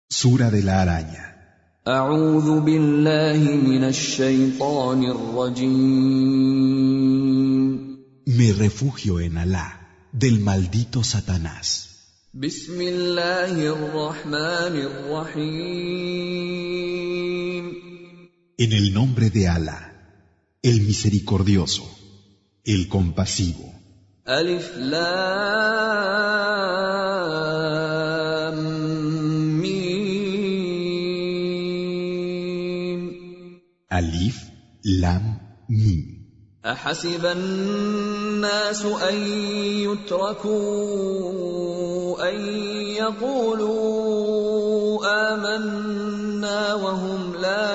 Sura de la araña. أعوذ بالله من الشيطان الرجيم. Me refugio en Alá, del maldito Satanás. بسم الله الرحمن الرحيم. En el nombre de Alá, el misericordioso, el compasivo. ألف لام ميم. Alif, Lam, Mim. أحسب الناس أن يتركوا أن يقولوا آمنا وهم لا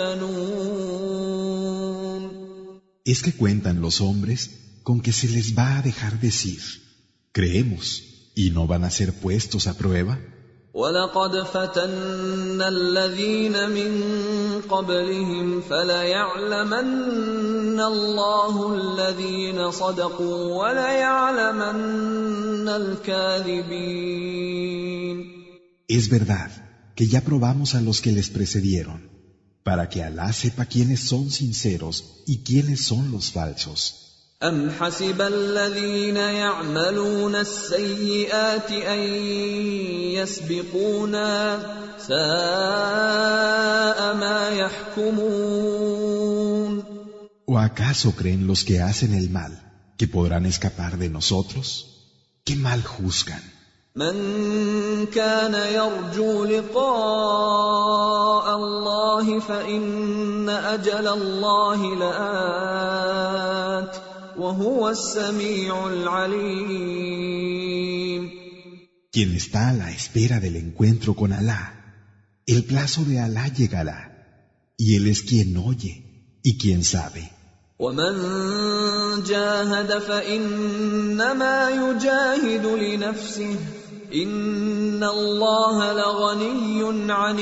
يفتنون. ¿Es que cuentan los hombres con que se les va a dejar decir, creemos, y no van a ser puestos a prueba? وَلَقَدْ فَتَنَّا الَّذِينَ مِن قَبْلِهِمْ فَلَيَعْلَمَنَّ اللَّهُ الَّذِينَ صَدَقُوا وَلَيَعْلَمَنَّ الْكَاذِبِينَ. Es verdad que ya probamos a los que les precedieron, para que Alá sepa quiénes son sinceros y quiénes son los falsos. أَمْ حَسِبَ الَّذِينَ يَعْمَلُونَ السَّيِّئَاتِ أَن يَسْبِقُونَا سَاءَ مَا يَحْكُمُونَ. ¿O acaso creen los que hacen el mal que podrán escapar de nosotros? ¡Qué mal juzgan! من كان يرجو لقاء الله فإن أجل الله لآت وهو السميع العليم. Quien está a la espera del encuentro con Alá, el plazo de Alá llegará, y Él es quien oye y quien sabe. ومن جاهد فإنما يجاهد لنفسه إن الله لغني عن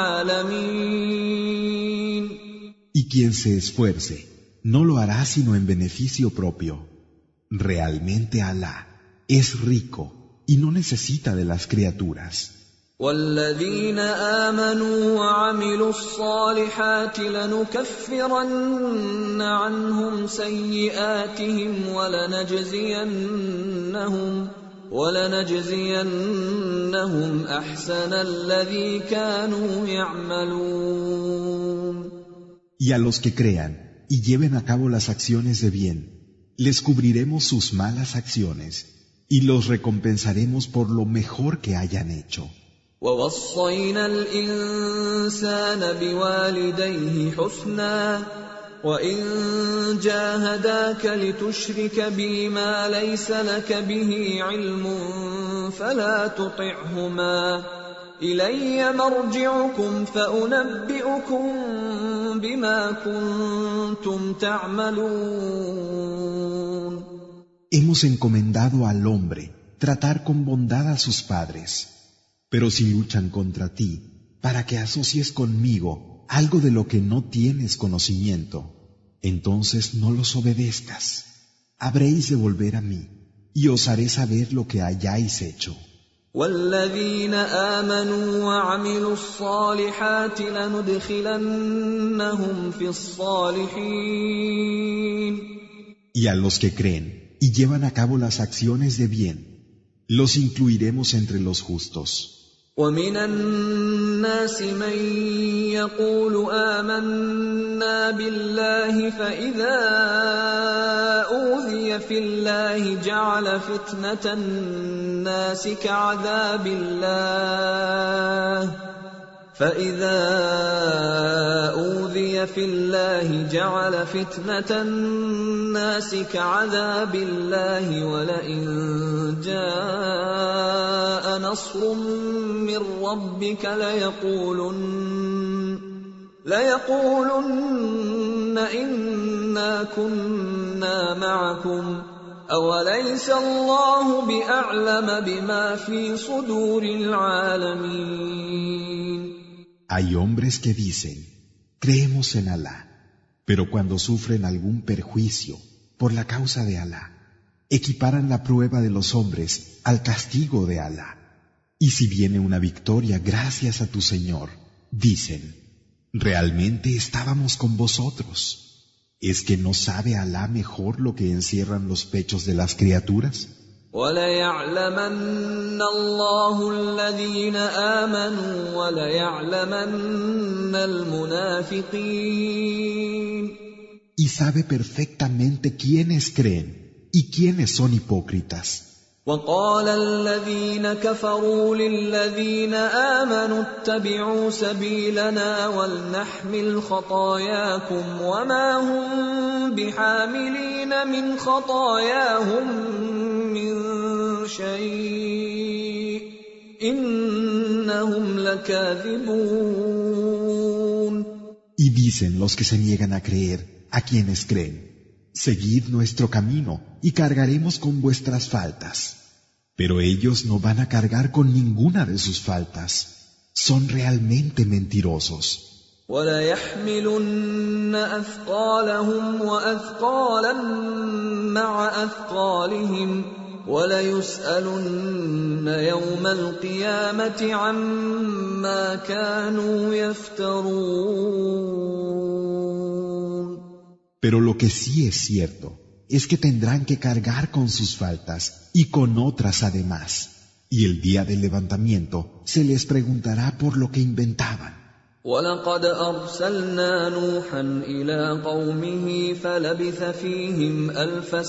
العالمين. Y quien se esfuerce, no lo hará sino en beneficio propio. Realmente Alá es rico y no necesita de las criaturas. والذين آمنوا وعملوا الصالحات لنكفرن عنهم سيئاتهم ولنجزينهم أحسن الذي كانوا يعملون. Y a los que crean y lleven a cabo las acciones de bien, les cubriremos sus malas acciones y los recompensaremos por lo mejor que hayan hecho. وَوَصَّيْنَا الْإِنسَانَ بِوَالِدَيْهِ حُسْنًا وَإِن جَاهَدَاكَ لِتُشْرِكَ بِي مَا لَيْسَ لَكَ بِهِ عِلْمٌ فَلَا تُطِعْهُمَا إِلَيَّ مَرْجِعُكُمْ فَأُنَبِّئُكُم بِمَا كُنتُمْ تَعْمَلُونَ. Hemos encomendado al hombre tratar con bondad a sus padres. Pero si luchan contra ti, para que asocies conmigo algo de lo que no tienes conocimiento, entonces no los obedezcas. Habréis de volver a mí, y os haré saber lo que hayáis hecho. وَالَّذِينَ آمَنُوا وَعَمِلُوا الصَّالِحَاتِ لَنُدْخِلَنَّهُمْ فِي الصَّالِحِينَ. Y a los que creen y llevan a cabo las acciones de bien, los incluiremos entre los justos. وَمِنَ النَّاسِ مَن يَقُولُ آمَنَّا بِاللَّهِ فَإِذَا أُوذِيَ فِي اللَّهِ جَعَلَ فِتْنَةَ النَّاسِ كَعَذَابِ اللَّهِ وَلَئِن جَاءَ نَصْرٌ مِّن رَّبِّكَ لَيَقُولُنَّ إِنَّا كُنَّا مَعَكُمْ أَوَلَيْسَ اللَّهُ بِأَعْلَمَ بِمَا فِي صُدُورِ الْعَالَمِينَ. Hay hombres que dicen, creemos en Alá, pero cuando sufren algún perjuicio por la causa de Alá, equiparan la prueba de los hombres al castigo de Alá. Y si viene una victoria gracias a tu Señor, dicen, realmente estábamos con vosotros. ¿Es que no sabe Alá mejor lo que encierran los pechos de las criaturas? وَلَيَعْلَمَنَّ اللَّهُ الَّذِينَ آمَنُوا وَلَيَعْلَمَنَّ الْمُنَافِقِينَ. Y sabe perfectamente quiénes creen y quiénes son hipócritas. وَقَالَ الَّذِينَ كَفَرُوا لِلَّذِينَ آمَنُوا اتَّبِعُوا سَبِيلَنَا وَلْنَحْمِلْ خَطَايَاكُمْ وَمَا هُمْ بِحَامِلِينَ مِنْ خَطَايَاهُمْ مِنْ شَيْءٍ إِنَّهُمْ لَكَاذِبُونَ. Y dicen los que se niegan a creer, a quienes creen, seguid nuestro camino y cargaremos con vuestras faltas. Pero ellos no van a cargar con ninguna de sus faltas. Son realmente mentirosos. وَلَيَحْمِلُنَّ أَثْقَالَهُمْ وَأَثْقَالًا مَعَ أَثْقَالِهِمْ وَلَيُسْأَلُنَّ يَوْمَ الْقِيَامَةِ عَمَّا كَانُوا يَفْتَرُونَ. Pero lo que sí es cierto es que tendrán que cargar con sus faltas y con otras además. Y el día del levantamiento se les preguntará por lo que inventaban. وَلَقَدْ أَرْسَلْنَا نُوحًا إِلَىٰ قَوْمِهِ فَلَبِثَ فِيهِمْ أَلْفَ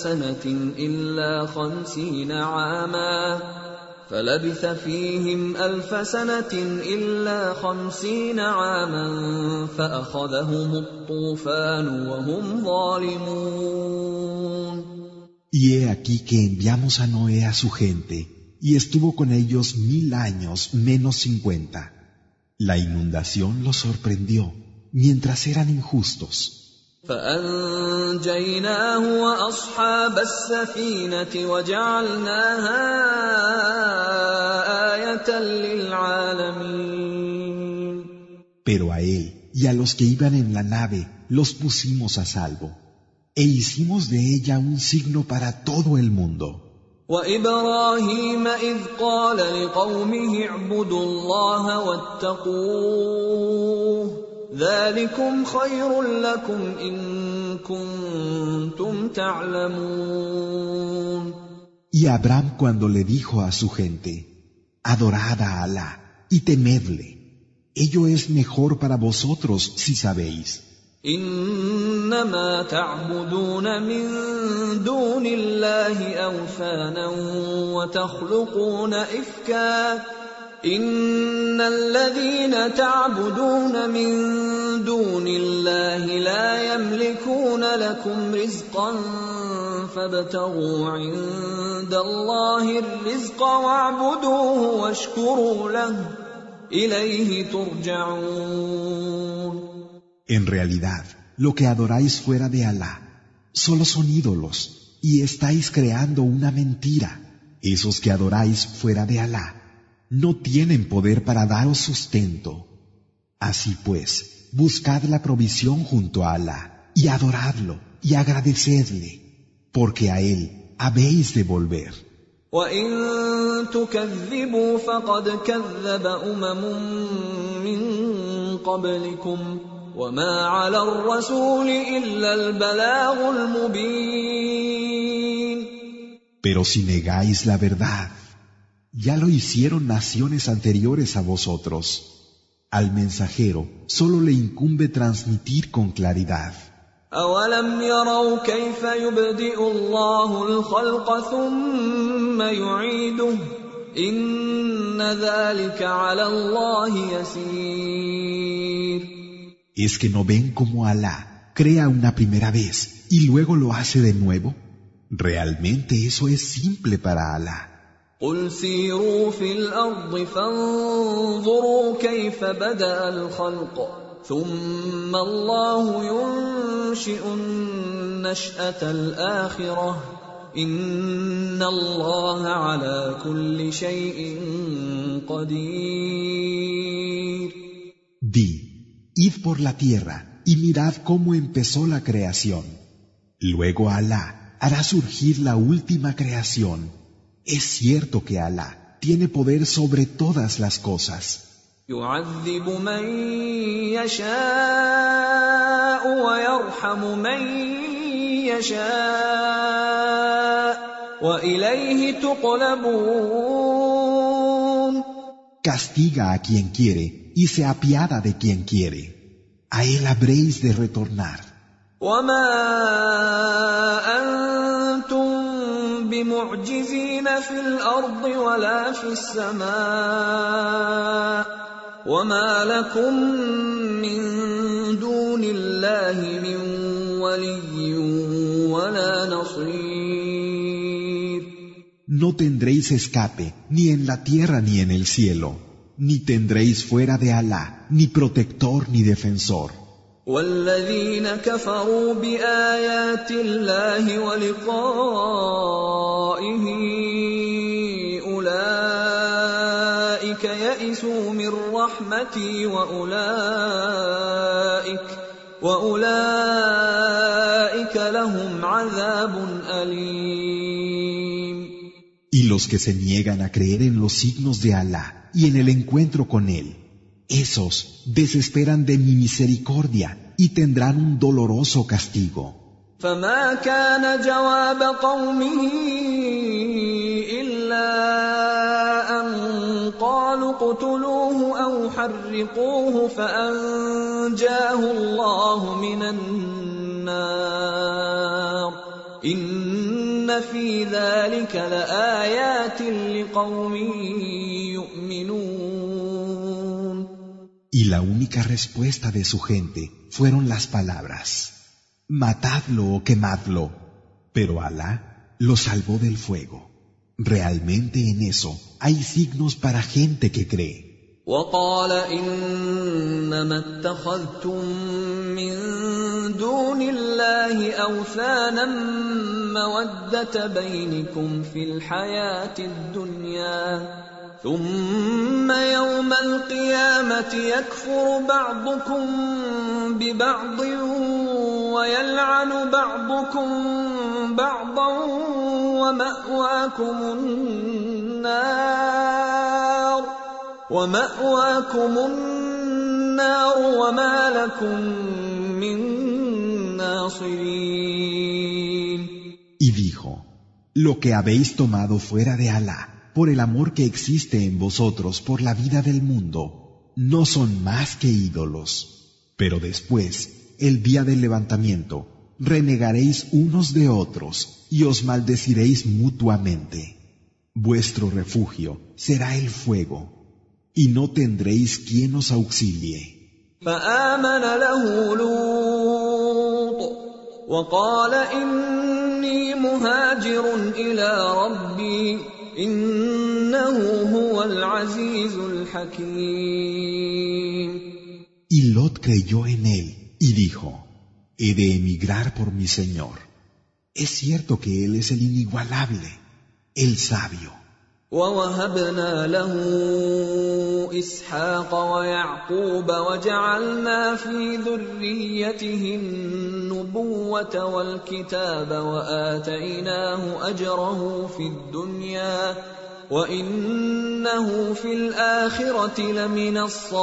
سَنَةٍ إِلَّا 50 عَامًا فَأَخَذَهُمُ الطُّوفَانُ وَهُمْ ظَالِمُونَ. Y he aquí que enviamos a Noé a su gente, y estuvo con ellos 1000 años menos 50. La inundación los sorprendió, mientras eran injustos. فَأَنجَيْنَاهُ وَأَصْحَابَ السَّفِينَةِ وَجَعَلْنَاهَا آيَةً لِلْعَالَمِينَ. Pero a él y a los que iban en la nave los pusimos a salvo, e hicimos de ella un signo para todo el mundo. وَإِبْرَاهِيمَ إِذْ قَالَ لِقَوْمِهِ اعْبُدُوا اللَّهَ وَاتَّقُوهُ ذَلِكُمْ خَيْرٌ لَكُمْ إِن كُنتُمْ تَعْلَمُونَ. Y Abraham cuando le dijo a su gente, adorad a Alá y temedle, ello es mejor para vosotros si sabéis. إِنَّمَا تَعْبُدُونَ مِن دُونِ اللَّهِ أَوْثَانًا وَتَخْلُقُونَ إِفْكًا إِنَّ الَّذِينَ تَعْبُدُونَ مِن دُونِ اللَّهِ لَا يَمْلِكُونَ لَكُمْ رِزْقًا فَابْتَغُوا عِندَ اللَّهِ الرِّزْقَ وَاعْبُدُوهُ وَاشْكُرُوا لَهُ إِلَيْهِ تُرْجَعُونَ. En realidad, lo que adoráis fuera de Alá solo son ídolos y estáis creando una mentira. Esos que adoráis fuera de Alá no tienen poder para daros sustento. Así pues, buscad la provisión junto a Alá y adoradlo y agradecedle, porque a Él habéis de volver. وَإِن تُكَذِّبُوا فَقَدْ كَذَّبَ مِن قَبْلِكُمْ وَمَا عَلَى الرَّسُولِ إِلَّا الْبَلَاغُ الْمُبِينُ. Pero si negáis la verdad, ya lo hicieron naciones anteriores a vosotros. Al mensajero solo le incumbe transmitir con claridad. أَوَلَمْ يَرَوْا كَيْفَ يُبْدِئُ اللَّهُ الْخَلْقَ ثُمَّ يُعِيدُهُ إِنَّ ذَلِكَ عَلَى اللَّهِ يَسِيرٌ. ¿Es que no ven cómo Alá crea una primera vez y luego lo hace de nuevo? Realmente eso es simple para Alá. قُلْ سِيرُوا فِي الْأَرْضِ فَانظُرُوا كَيْفَ بَدَأَ الْخَلْقَ ثُمَّ اللَّهُ يُنشِئُ النَّشْأَةَ الْآخِرَةَ إِنَّ اللَّهَ عَلَى كُلِّ شَيْءٍ قَدِيرٌ. Di, id por la tierra y mirad cómo empezó la creación. Luego Alá hará surgir la última creación. Es cierto que Alá tiene poder sobre todas las cosas. يعذب من يشاء ويرحم من يشاء وإليه تقلبون. Castiga a quien quiere y se apiada de quien quiere. A él habréis de retornar. وما أنتم بمعجزين في الأرض ولا في السماء وما لكم من دون الله من ولي ولا نصير. No tendréis escape ni en la tierra ni en el cielo, ni tendréis fuera de Alá ni protector ni defensor. والذين كفروا بآيات الله ولقائه أولئك يئسوا من رحمتي وأولئك لهم عذاب أليم. Y los que se niegan a creer en los signos de Alá y en el encuentro con Él, esos desesperan de mi misericordia y tendrán un doloroso castigo. فما كان جواب قومه إلا أن قالوا اقتلوه أو حرقوه فأنجاه الله من النار إن في ذلك لآيات لقوم يؤمنون. Y la única respuesta de su gente fueron las palabras: matadlo o quemadlo, pero Alá lo salvó del fuego. Realmente en eso hay signos para gente que cree. وقال إنما اتخذتم من دون الله أوثانا مودة بينكم في الحياة الدنيا ثم يوم القيامة يكفر بعضكم ببعض ويلعن بعضكم بعضا ومأواكم النار وما لكم من ناصرين. Y dijo: lo que habéis tomado fuera de Alá, por el amor que existe en vosotros por la vida del mundo, no son más que ídolos. Pero después, el día del levantamiento, renegaréis unos de otros y os maldeciréis mutuamente. Vuestro refugio será el fuego, y no tendréis quien os auxilie. فآمن له لوط وقال إني مهاجر إلى ربي إنه هو العزيز الحكيم. Y Lot creyó en él y dijo: he de emigrar por mi Señor. Es cierto que Él es el inigualable, el sabio. ووهبنا له إسحاق ويعقوب وجعلنا في ذريته النبوة والكتاب وآتيناه أجره في الدنيا وإنه في الآخرة لمن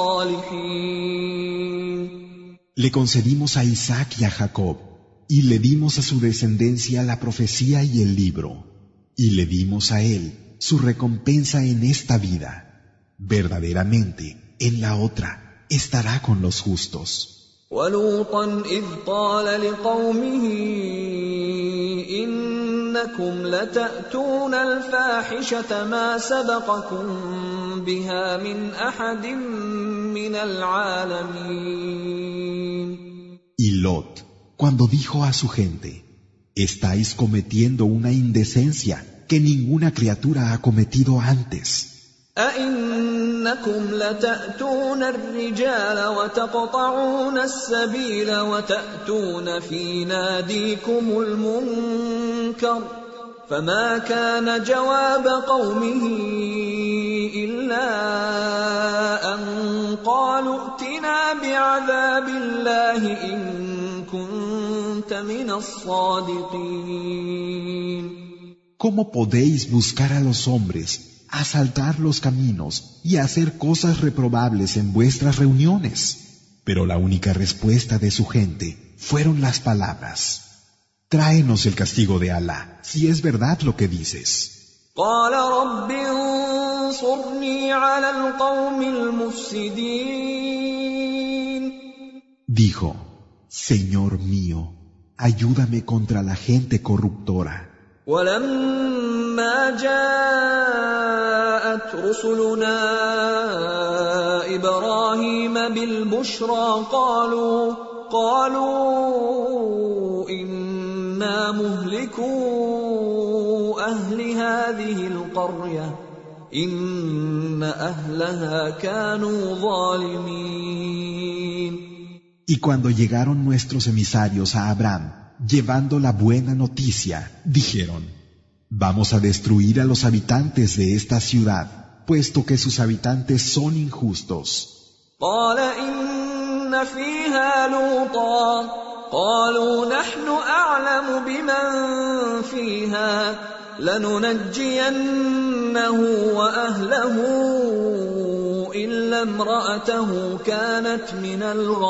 الصالحين. Le concedimos a Isaac y a Jacob, y le dimos a su descendencia la profecía y el libro, y le dimos a él su recompensa en esta vida. Verdaderamente, en la otra, estará con los justos. وَلُوطًا إِذْ قَالَ لِقَوْمِهِ إِنَّكُمْ لَتَأْتُونَ الْفَاحِشَةَ مَا سَبَقَكُم بِهَا مِنْ أَحَدٍ مِنَ الْعَالَمِينَ. Y Lot, cuando dijo a su gente: estáis cometiendo una indecencia que ninguna criatura ha cometido antes. أَإِنَّكُمْ لَتَأْتُونَ الرِّجَالَ وَتَقْطَعُونَ السَّبِيلَ وَتَأْتُونَ فِي نَادِيكُمُ الْمُنكَرَ فَمَا كَانَ جَوَابَ قَوْمِهِ إِلَّا أَن قَالُوا ائْتِنَا بِعَذَابِ اللَّهِ إِن كُنتَ مِنَ الصَّادِقِينَ. ¿Cómo podéis buscar a los hombres asaltar los caminos y hacer cosas reprobables en vuestras reuniones. Pero la única respuesta de su gente fueron las palabras: tráenos el castigo de Alá, si es verdad lo que dices. قال رب انصرني على القوم المفسدين. Dijo: Señor mío, ayúdame contra la gente corruptora. ولما جاءت رسلنا إبراهيم بالبشرى قالوا إنا مهلكو أهل هذه القرية إن أهلها كانوا ظالمين. Y cuando llegaron nuestros emisarios a Abraham, llevando la buena noticia, dijeron: vamos a destruir a los habitantes de esta ciudad, puesto que sus habitantes son injustos. قال إن فيها لوطا قالوا نحن أعلم بمن فيها لننجينه وأهله إلا امرأته كانت من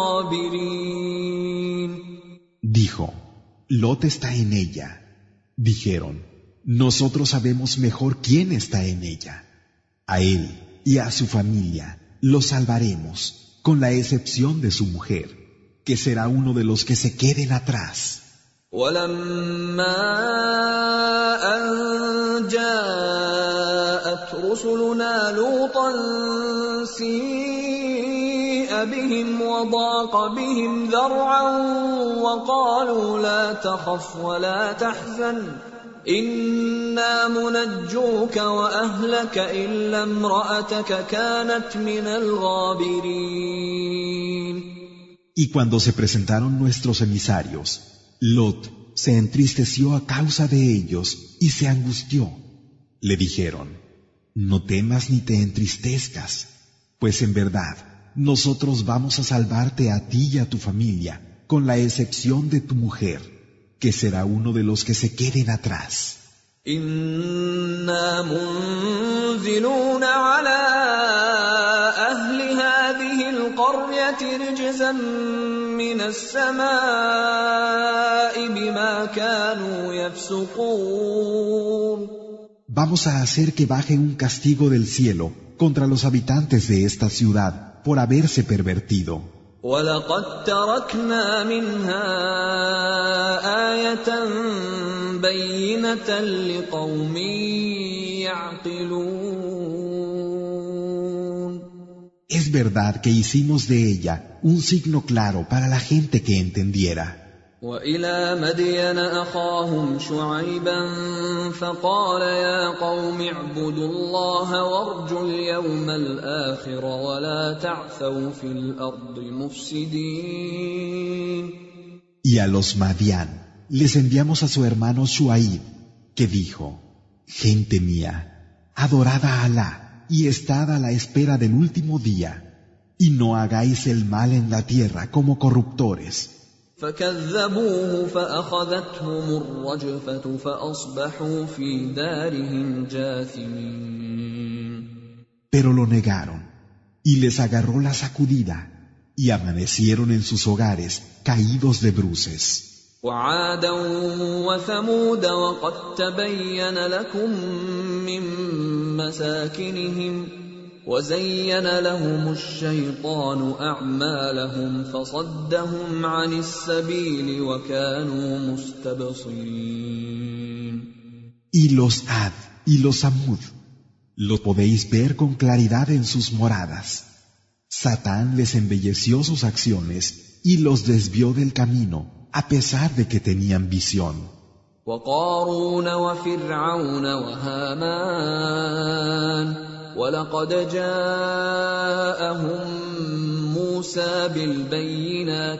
الغابرين. Dijo: Lot está en ella. Dijeron: nosotros sabemos mejor quién está en ella. A él y a su familia los salvaremos, con la excepción de su mujer, que será uno de los que se queden atrás. ولما أن جاءت رسلنا لوطا سيء بهم وضاق بهم ذرعا وقالوا لا تخف ولا تحزن إنا منجوك وأهلك إلا امرأتك كانت من الغابرين. Y cuando se presentaron nuestros emisarios, Lot se entristeció a causa de ellos y se angustió. Le dijeron: no temas ni te entristezcas, pues en verdad nosotros vamos a salvarte a ti y a tu familia, con la excepción de tu mujer, que será uno de los que se queden atrás. إنا منزلون على أهل هذه القرية رجزا من السماء بما كانوا يفسقون. Vamos a hacer que baje un castigo del cielo contra los habitantes de esta ciudad por haberse pervertido. وَلَقَدْ تَرَكْنَا مِنْهَا آيَةً بَيِّنَةً لِقَوْمٍ يَعْقِلُونَ. Es verdad que hicimos de ella un signo claro para la gente que entendiera. وَإِلَى مَدْيَنَ أَخَاهُمْ شُعَيْبًا فَقَالَ يَا قَوْمِ اعْبُدُوا اللَّهَ وَارْجُوا الْيَوْمَ الْآخِرَ وَلَا تَعْثَوْا فِي الْأَرْضِ مُفْسِدِينَ. Y a los Madián les enviamos a su hermano Shuaib, que dijo: gente mía, adorad a Alá y estad a la espera del último día, y no hagáis el mal en la tierra como corruptores. فكذبوه فأخذتهم الرجفة فأصبحوا في دارهم جاثمين. Pero lo negaron, y les agarró la sacudida, y amanecieron en sus hogares caídos de bruces. وعادا وثمود وقد تبين لكم من مساكنهم وزين لهم الشيطان أعمالهم فصدهم عن السبيل وكانوا مستبصرين. Y los Ad y los Samud, lo podéis ver con claridad en sus moradas. Satán les embelleció sus acciones y los desvió del camino, a pesar de que tenían visión. وقارون وفرعون وهامان وَلَقَدْ جَاءَهُم مُّوسَىٰ بِالْبَيِّنَاتِ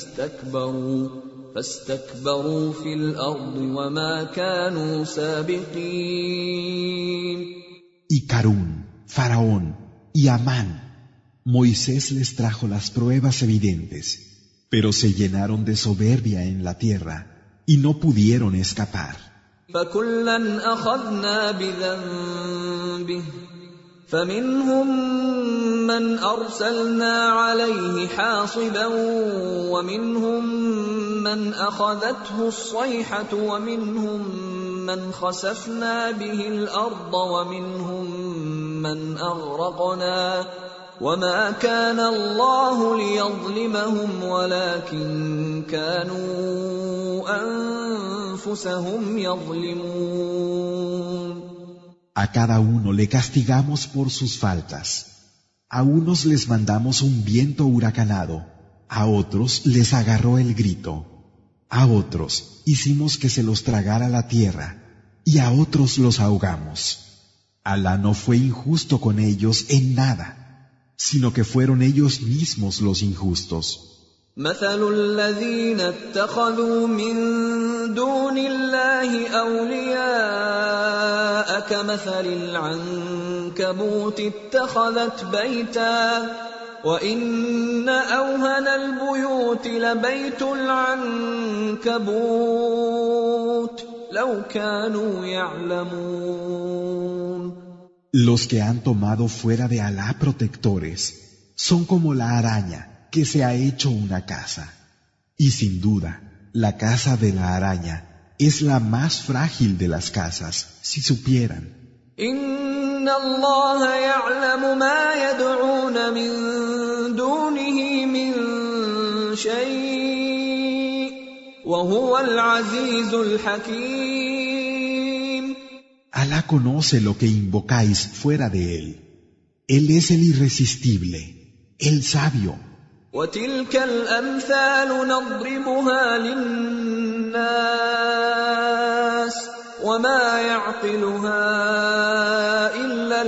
فَاسْتَكْبَرُوا فِي الْأَرْضِ وَمَا كَانُوا سَابِقِينَ. Y Carún, Faraón y Amán, Moisés les trajo las pruebas evidentes, pero se llenaron de soberbia en la tierra y no pudieron escapar. فَكُلًّا أَخَذْنَا بِذَنبِهِ به فمنهم من أرسلنا عليه حاصبا ومنهم من أخذته الصيحة ومنهم من خسفنا به الأرض ومنهم من أغرقنا وما كان الله ليظلمهم ولكن كانوا أنفسهم يظلمون. A cada uno le castigamos por sus faltas. A unos les mandamos un viento huracanado, a otros les agarró el grito, a otros hicimos que se los tragara la tierra, y a otros los ahogamos. Alá no fue injusto con ellos en nada, sino que fueron ellos mismos los injustos. مثل الذين اتخذوا من دون الله أولياء كمثل العنكبوت اتخذت بيتا وإن أوهن البيوت لبيت العنكبوت لو كانوا يعلمون. Los que han tomado fuera de Alá protectores son como la araña que se ha hecho una casa. Y sin duda, la casa de la araña es la más frágil de las casas, si supieran. Inna Allah ya'lamu ma yad'una min dunihi min shay' wa huwa al-azizul hakim. Alá conoce lo que invocáis fuera de él. Él es el irresistible, el sabio. وَتِلْكَ الْأَمْثَالُ نَضْرِبُهَا لِلنَّاسِ وَمَا يَعْقِلُهَا إِلَّا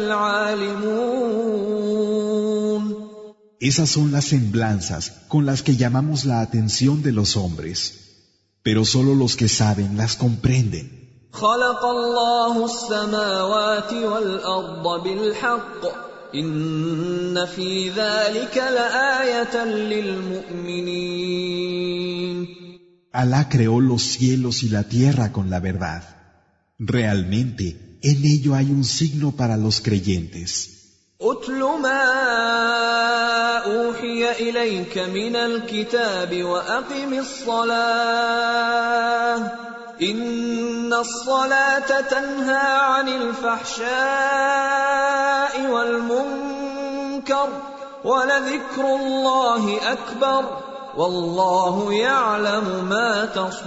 الْعَالِمُونَ. Esas son las semblanzas con las que llamamos la atención de los hombres, pero solo los que saben las comprenden. خَلَقَ اللَّهُ السَّمَاوَاتِ وَالْأَرْضَ بِالْحَقِّ إِنَّ فِي ذَلِكَ لَآيَةً لِلْمُؤْمِنِينَ. Alá creó los cielos y la tierra con la verdad. Realmente, en ello hay un signo para los creyentes. أُتْلُ مَا أُوحِيَ إِلَيْكَ مِنَ الْكِتَابِ وَأَقِمِ الصَّلَاةَ إِنَّ الصَّلَاةَ تَنْهَى عَنِ الْفَحْشَاءِ وَالْمُنكَرِ وَلَذِكْرُ اللَّهِ أَكْبَرُ وَاللَّهُ يَعْلَمُ مَا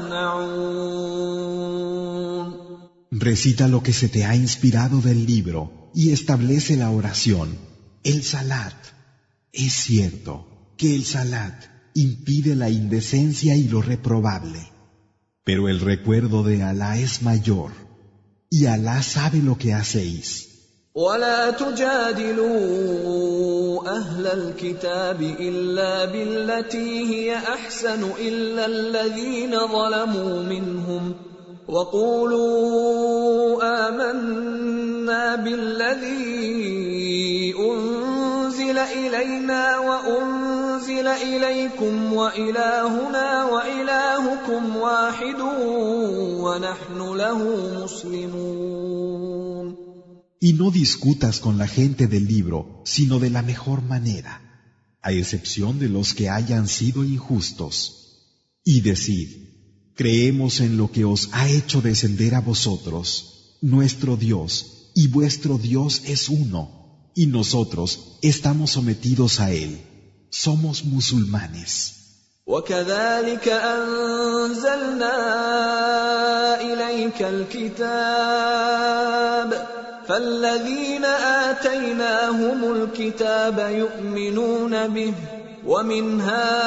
تَصْنَعُونَ. Recita lo que se te ha inspirado del libro y establece la oración, el salat. Es cierto que el salat impide la indecencia y lo reprobable, pero el recuerdo de Alá es mayor, y Alá sabe lo que hacéis. وَلَا تُجَادِلُوا أَهْلَ الْكِتَابِ إِلَّا بِالَّتِي هِيَ أَحْسَنُ إِلَّا الَّذِينَ ظَلَمُوا مِنْهُمْ وَقُولُوا آمَنَّا بِالَّذِي أُنزِلَ إِلَيْنَا وَأُنزِلَ إِلَيْكُمْ وَإِلَٰهُنَا وَإِلَٰهُكُمْ وَاحِدٌ وَنَحْنُ لَهُ مُسْلِمُونَ. Y no discutas con la gente del libro, sino de la mejor manera, a excepción de los que hayan sido injustos. Y decid, creemos en lo que os ha hecho descender a vosotros, nuestro Dios, y vuestro Dios es uno, y nosotros estamos sometidos a Él. Somos musulmanes. وَكَذَلِكَ أَنزَلْنَا إِلَيْكَ الْكِتَابَ فَالَّذِينَ آتَيْنَاهُمُ الْكِتَابَ يُؤْمِنُونَ بِهِ وَمِنْ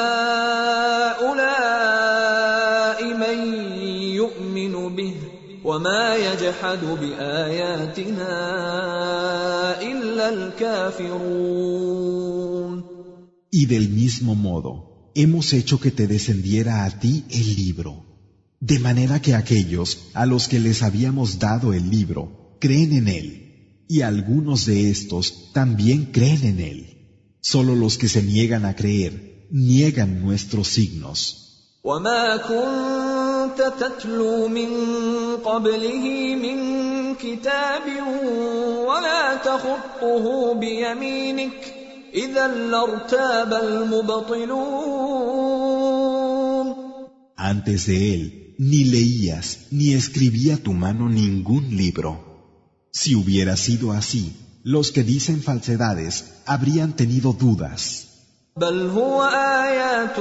هَؤُلَاءِ مَن يُؤْمِنُ بِهِ وَمَا يَجْحَدُ بِآيَاتِنَا إِلَّا الْكَافِرُونَ. Y del mismo modo, hemos hecho que te descendiera a ti el libro, de manera que aquellos a los que les habíamos dado el libro creen en él, y algunos de estos también creen en él. Solo los que se niegan a creer niegan nuestros signos. وَمَا كُنتَ كنت تتلو من قبله من كتاب ولا تخطه بيمينك إذا لارتاب المبطلون. Antes de él, ni leías ni escribía tu mano ningún libro. Si hubiera sido así, los que dicen falsedades habrían tenido dudas. بل هو آيات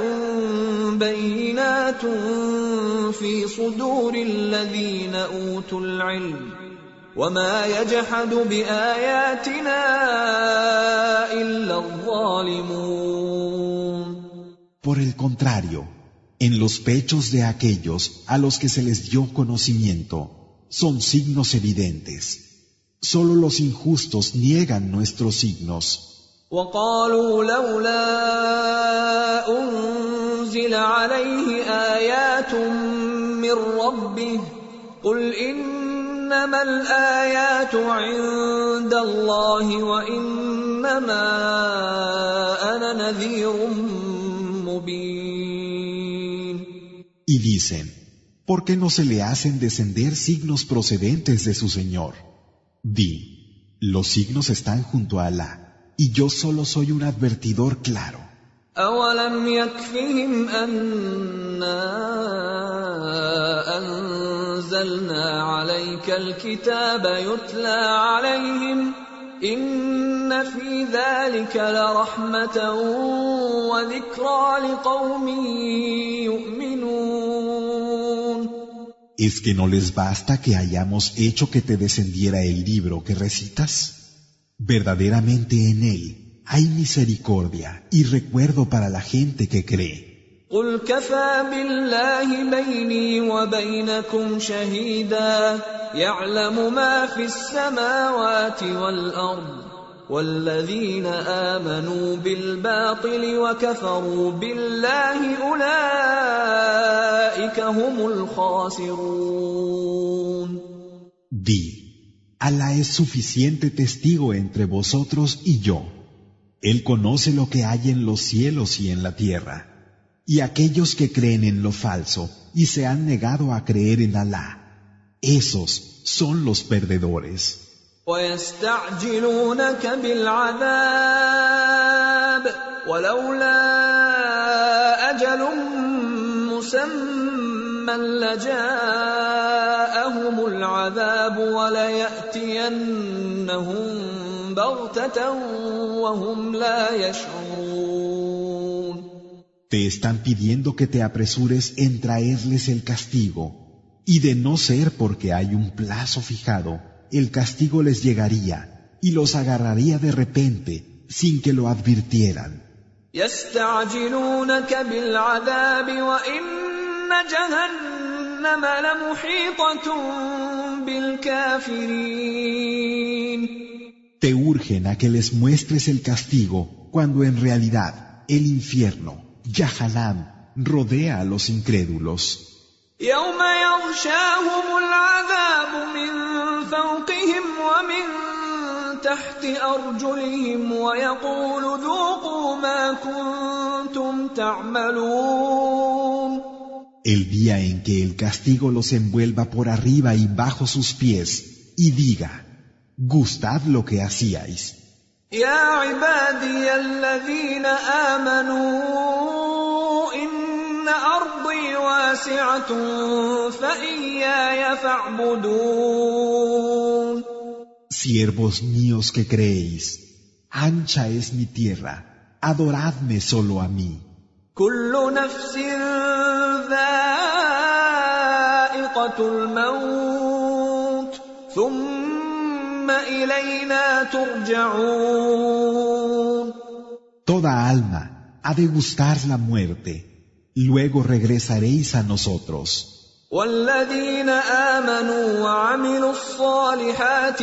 بينات في صدور الذين أوتوا العلم وما يجحد بآياتنا إلا الظالمون. Por el contrario, en los pechos de aquellos a los que se les dio conocimiento son signos evidentes. Solo los injustos niegan nuestros signos. وقالوا لولا أنزل عليه آيات من ربه قل إنما الآيات عند الله وإنما أنا نذير مبين. Y dicen, ¿por qué no se le hacen descender signos procedentes de su Señor? Di, los signos están junto a Alá, y yo solo soy un advertidor claro. أولم يكفهم أنا أنزلنا عليك الكتاب يتلى عليهم إن في ذلك لرحمة وذكرى لقوم يؤمنون. ¿Es que no les basta que hayamos hecho que te descendiera el libro que recitas? Verdaderamente en él hay misericordia y recuerdo para la gente que cree. قل كفى بالله بيني وبينكم شهيدا يعلم ما في السماوات والأرض والذين آمنوا بالباطل وكفروا بالله أولئك هم الخاسرون. Di, Alá es suficiente testigo entre vosotros y yo. Él conoce lo que hay en los cielos y en la tierra. Y aquellos que creen en lo falso y se han negado a creer en Alá, esos son los perdedores. ويستعجلونك بالعذاب ولولا أجل مسمى لجاءهم العذاب وليأتينهم بغتة وهم لا يشعرون. Te están pidiendo que te apresures en traerles el castigo, y de no ser porque hay un plazo fijado, el castigo les llegaría y los agarraría de repente sin que lo advirtieran. يستعجلونك بالعذاب وإن جهنم لمحيطة بالكافرين. Te urgen a que les muestres el castigo cuando en realidad el infierno, Yahanam, rodea a los incrédulos. يوم يغشاهم العذاب من فوقهم ومن تحت أرجلهم ويقول ذوقوا ما كنتم تعملون. El día en que el castigo los envuelva por arriba y bajo sus pies y diga, gustad lo que hacíais. يا عبادي الذين آمنوا إن أرضي واسعة فإياي فاعبدون. Siervos míos que creéis, ancha es mi tierra, adoradme solo a mí. كل نفس ذائقة الموت ثم إلينا ترجعون. Toda alma ha de gustar la muerte, luego regresaréis a nosotros. والذين آمنوا وعملوا الصالحات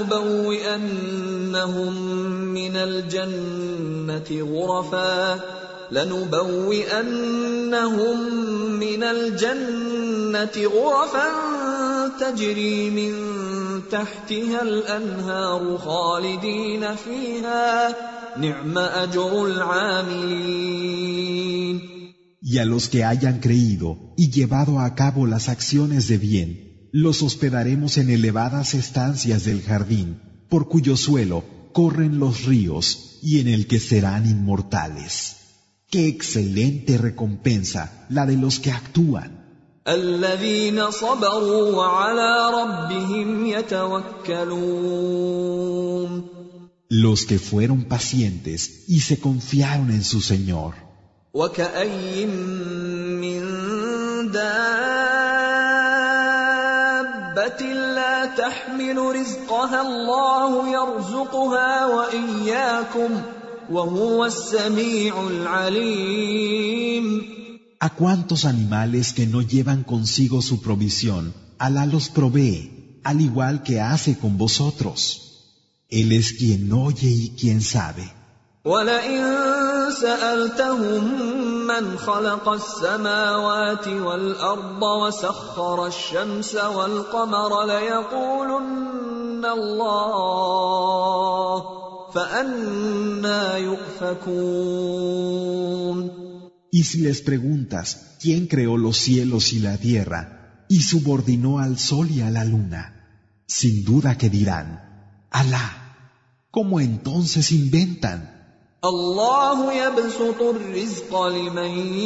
لنبوئنهم من الجنة غرفا تجري من تحتها الأنهار خالدين فيها نعم أجر العاملين. Y a los que hayan creído y llevado a cabo las acciones de bien, los hospedaremos en elevadas estancias del jardín, por cuyo suelo corren los ríos y en el que serán inmortales. ¡Qué excelente recompensa la de los que actúan! الذين صبروا وعلى ربهم يتوكلون. Los que fueron pacientes y se confiaron en su Señor. وكأين من دابة لا تحمل رزقها الله يرزقها وإياكم وهو السميع العليم. ¿A cuántos animales que no llevan consigo su provisión, Alá los provee, al igual que hace con vosotros? Él es quien oye y quien sabe. وَلَئِن سَأَلْتَهُم مَّنْ خَلَقَ السَّمَاوَاتِ وَالْأَرْضَ وَسَخَّرَ الشَّمْسَ وَالْقَمَرَ لَيَقُولُنَّ اللَّهُ فَأَنَّىٰ يُؤْفَكُونَ. Y si les preguntas, ¿quién creó los cielos y la tierra y subordinó al sol y a la luna? Sin duda que dirán, Alá. ¿Cómo entonces inventan? الله يبسط الرزق لمن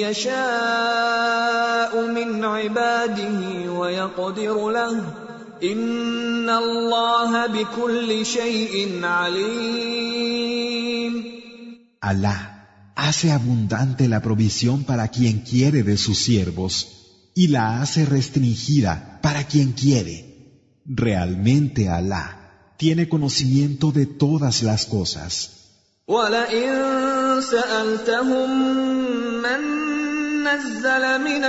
يشاء من عباده ويقدر له إن الله بكل شيء عليم. Alá hace abundante la provisión para quien quiere de sus siervos y la hace restringida para quien quiere. Realmente Alá tiene conocimiento de todas las cosas. وَلَئِن سَأَلْتَهُم مَّن نَّزَّلَ مِنَ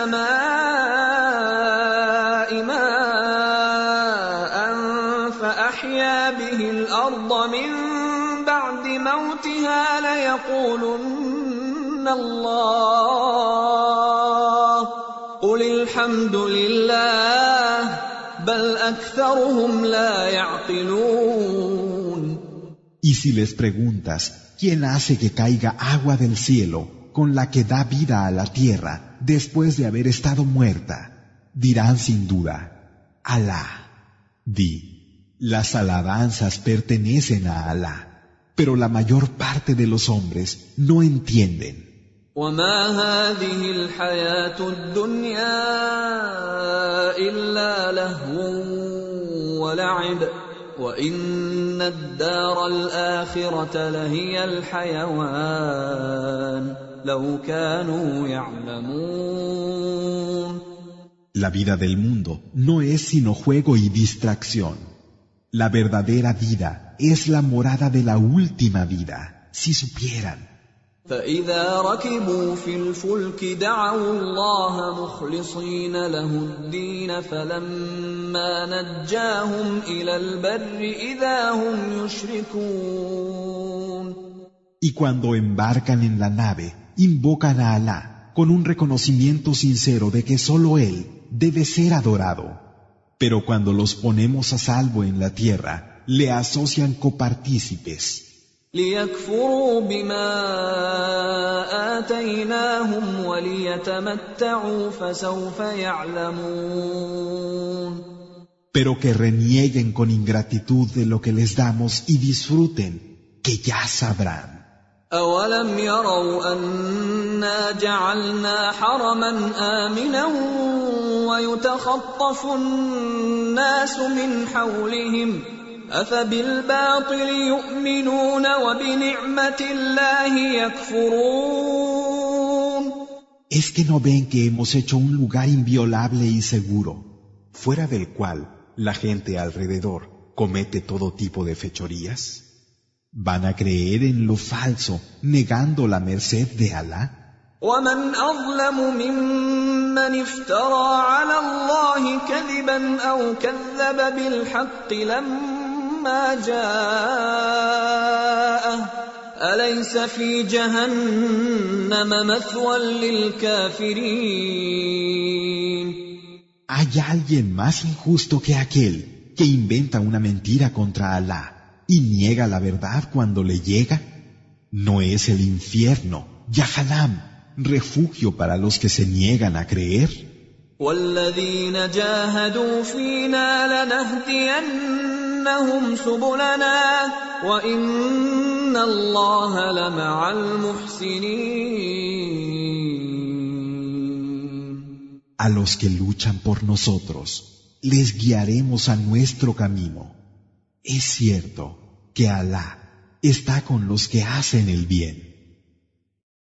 السَّمَاءِ مَاءً فَأَحْيَا بِهِ الْأَرْضَ مِن بَعْدِ مَوْتِهَا لَيَقُولُنَّ اللَّهُ قُلِ الْحَمْدُ لِلَّهِ بَلْ أَكْثَرُهُمْ لَا يَعْقِلُونَ. Y si les preguntas, ¿quién hace que caiga agua del cielo con la que da vida a la tierra después de haber estado muerta? Dirán sin duda, Alá. Di, las alabanzas pertenecen a Alá, pero la mayor parte de los hombres no entienden. وَمَا هَٰذِهِ الْحَيَاةُ الدُّنْيَا إِلَّا لَهْوٌ وَلَعِبٌ وَإِنَّ الدَّارَ الْآخِرَةَ لَهِيَ الْحَيَوَانُ لَوْ كَانُوا يَعْلَمُونَ. La vida del mundo no es sino juego y distracción. La verdadera vida es la morada de la última vida, si supieran. فَإِذَا رَكِبُوا فِي الْفُلْكِ دَعَوُا اللَّهَ مُخْلِصِينَ لَهُ الدِّينَ فَلَمَّا نَجَّاهُمْ إِلَى الْبَرِّ إِذَا هُمْ يُشْرِكُونَ. Y cuando embarcan en la nave, invocan a Alá con un reconocimiento sincero de que solo Él debe ser adorado. Pero cuando los ponemos a salvo en la tierra, le asocian copartícipes. لِيَكْفُرُوا بِمَا آتَيْنَاهُمْ وَلِيَتَمَتَّعُوا فَسَوْفَ يَعْلَمُونَ. Pero que renieguen con ingratitud de lo que les damos y disfruten, que ya sabrán. أَوَلَمْ يَرَوْا أَنَّا جَعَلْنَا حَرَمًا آمِنًا وَيُتَخَطَّفُ النَّاسُ مِنْ حَوْلِهِمْ أَفَبِالْبَاطِلِ يُؤْمِنُونَ وَبِنِعْمَةِ اللَّهِ يَكْفُرُونَ. ¿Es que no ven que hemos hecho un lugar inviolable y seguro, fuera del cual la gente alrededor comete todo tipo de fechorías? ¿Van a creer en lo falso, negando la merced de Alá? وَمَنْ أَظْلَمُ مِمَّنِ افْتَرَىٰ عَلَى اللَّهِ كَذِبًا أَوْ كَذَّبَ بِالْحَقِّ لَمَّا جَاءَهُ أَلَيْسَ فِي جَهَنَّمَ مَثْوًى لِلْكَافِرِينَ. ¿Hay alguien más injusto que aquel que inventa una mentira contra Alá y niega la verdad cuando le llega? ¿No es el infierno, Yahanam, refugio para los que se niegan a creer. والذين جاهدوا فينا لنهدينهم سبلنا وإن الله لمع المحسنين. A los que luchan por nosotros, les guiaremos a nuestro camino. Es cierto que Alá está con los que hacen el bien.